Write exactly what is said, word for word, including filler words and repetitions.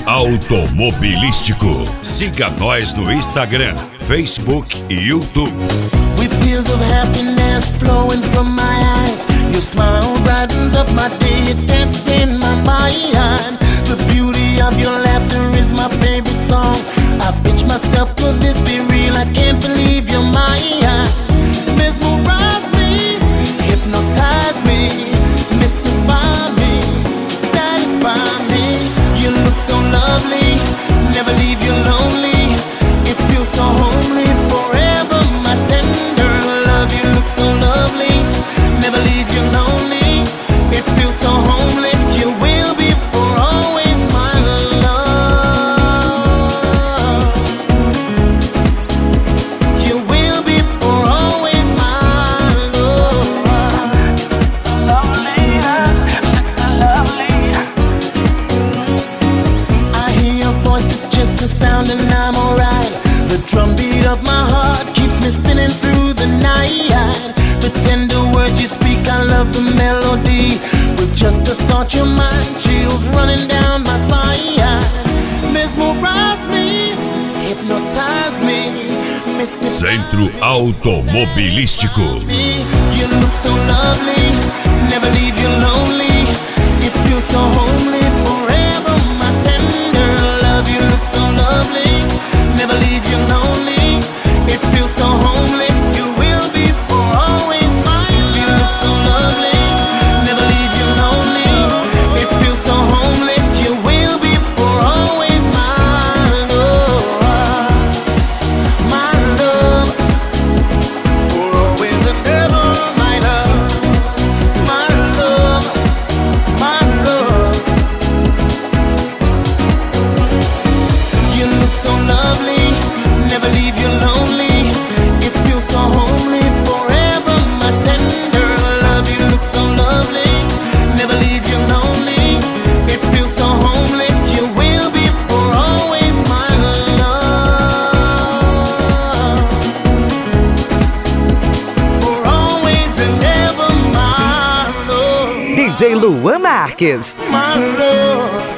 automobilístico. Siga nós no Instagram, Facebook e YouTube. With tears of happiness flowing from my eyes, your smile brightens up my day, it dances in my mind. The beauty of your laughter is my favorite song. I pinch myself, could this be real? I can't believe you're mine. Mesmerize me, hypnotize me, mystify me, satisfy me. You look so lovely, never leave you lonely. It feels so homely, forever my tender love. You look so lovely, never leave you lonely. It feels so homely, you will be for always my love. You will be for always my love. So lovely, look so lovely. I hear your voice, it's just a sound and I'm alright. The drumbeat of my heart keeps me spinning through the night. The tender words you speak, I love the melody. With just a thought, your mind chills running down my spine. Mesmerize me, hypnotize me, mystify Centro Automobilístico. me. You look so lovely, never leave you lonely. It feels so homely, forever my tender love. You look so lovely, never leave you lonely. It feels so homely, you will be for always mine. You look so lovely, never leave you lonely. It feels so homely, you will be for always my love. My love, for always and ever, my love. My love, my love. You look so lovely, never leave you lonely. It feels so homely, forever my tender love. You look so lovely, never leave you lonely. It feels so homely, you will be for always my love. For always and ever my love. D J Luan Marques. My love.